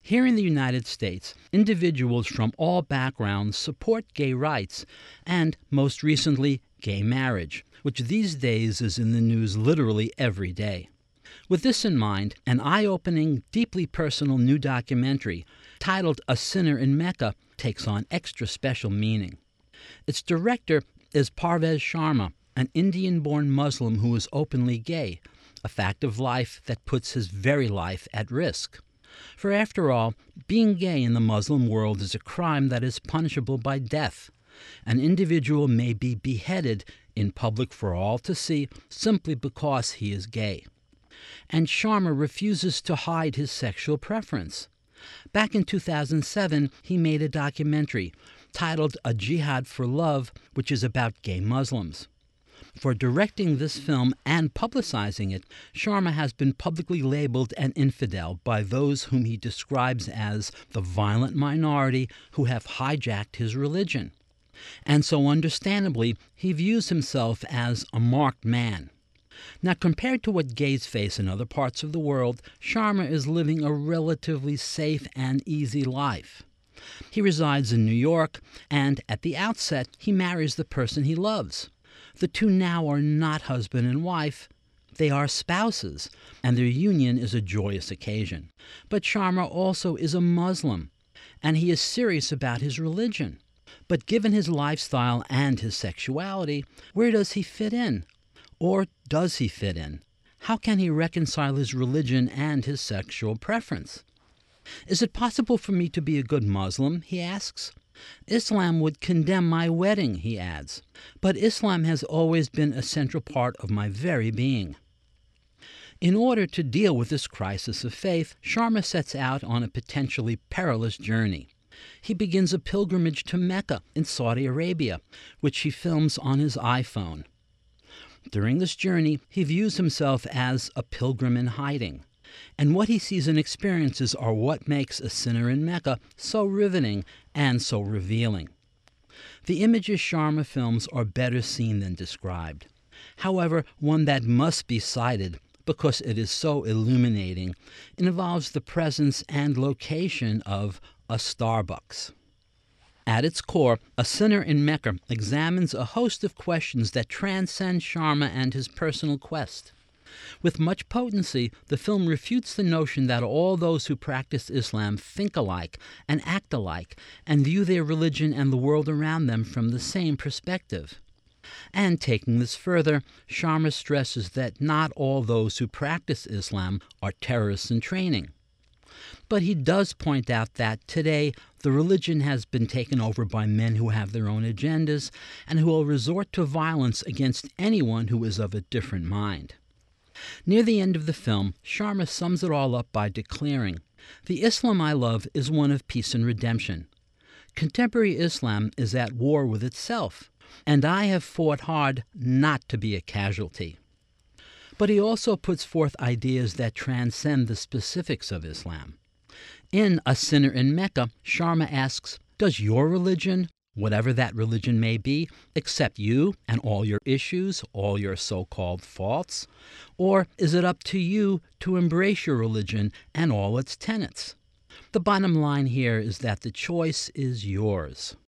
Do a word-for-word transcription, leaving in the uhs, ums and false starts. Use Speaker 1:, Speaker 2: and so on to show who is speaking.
Speaker 1: Here in the United States, individuals from all backgrounds support gay rights and, most recently, gay marriage, which these days is in the news literally every day. With this in mind, an eye-opening, deeply personal new documentary titled A Sinner in Mecca takes on extra special meaning. Its director is Parvez Sharma, an Indian-born Muslim who is openly gay, a fact of life that puts his very life at risk. For after all, being gay in the Muslim world is a crime that is punishable by death. An individual may be beheaded in public for all to see simply because he is gay. And Sharma refuses to hide his sexual preference. Back in two thousand seven, he made a documentary titled A Jihad for Love, which is about gay Muslims. For directing this film and publicizing it, Sharma has been publicly labeled an infidel by those whom he describes as the violent minority who have hijacked his religion. And so understandably, he views himself as a marked man. Now, compared to what gays face in other parts of the world, Sharma is living a relatively safe and easy life. He resides in New York, and at the outset, he marries the person he loves. The two now are not husband and wife. They are spouses, and their union is a joyous occasion. But Sharma also is a Muslim, and he is serious about his religion. But given his lifestyle and his sexuality, where does he fit in? Or does he fit in? How can he reconcile his religion and his sexual preference? Is it possible for me to be a good Muslim, he asks. Islam would condemn my wedding, he adds, but Islam has always been a central part of my very being. In order to deal with this crisis of faith, Sharma sets out on a potentially perilous journey. He begins a pilgrimage to Mecca in Saudi Arabia, which he films on his iPhone. During this journey, he views himself as a pilgrim in hiding, and what he sees and experiences are what makes A Sinner in Mecca so riveting and so revealing. The images Sharma films are better seen than described. However, one that must be cited, because it is so illuminating, involves the presence and location of a Starbucks. At its core, A Sinner in Mecca examines a host of questions that transcend Sharma and his personal quest. With much potency, the film refutes the notion that all those who practice Islam think alike and act alike and view their religion and the world around them from the same perspective. And taking this further, Sharma stresses that not all those who practice Islam are terrorists in training. But he does point out that today the religion has been taken over by men who have their own agendas and who will resort to violence against anyone who is of a different mind. Near the end of the film, Sharma sums it all up by declaring, "The Islam I love is one of peace and redemption. Contemporary Islam is at war with itself, and I have fought hard not to be a casualty." But he also puts forth ideas that transcend the specifics of Islam. In A Sinner in Mecca, Sharma asks, does your religion, whatever that religion may be, accept you and all your issues, all your so-called faults? Or is it up to you to embrace your religion and all its tenets? The bottom line here is that the choice is yours.